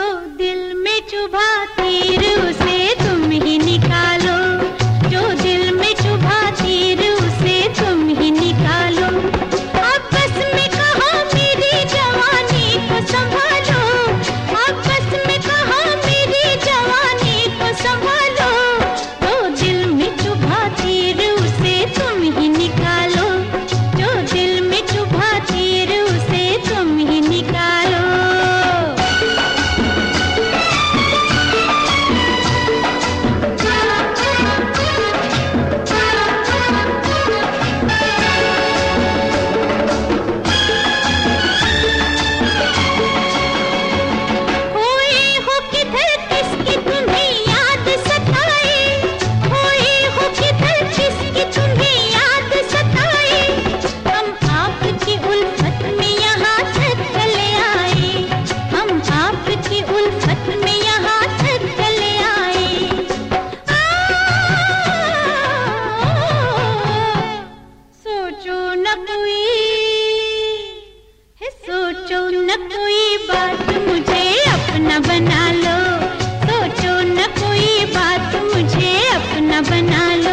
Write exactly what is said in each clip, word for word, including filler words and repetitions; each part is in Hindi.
दिल में चुभा तीर उसे तुम ही निकालो, जो दिल में चुभा तीर उसे तुम ही निकालो। अब बस में कहा मेरी जवानी को संभालो, अब बस में कहा मेरी जवानी को संभालो, जो दिल में चुभा तीर उसे तुम ही निकालो, जो दिल में चुभा तीर उसे तुम ही निकालो। सोचो न कोई बात मुझे अपना बना लो, सोचो न कोई बात मुझे अपना बना लो।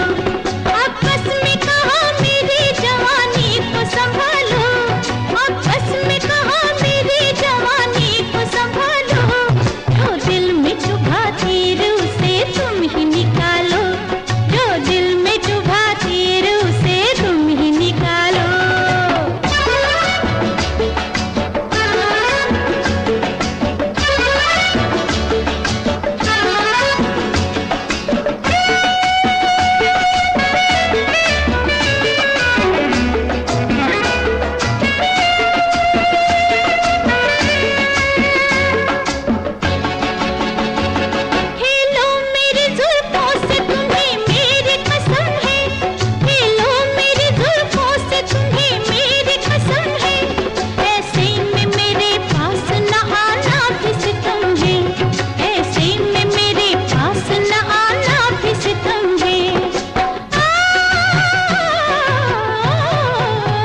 आपस में कहा मेरी जवानी को संभालो, आपस में कहा मेरी जवानी को संभालो, जो दिल में चुभा तीर उसे तुम ही निकालो, जो दिल में चुभा तीर उसे तुम ही निकालो।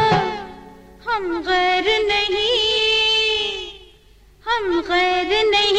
हम गैर नहीं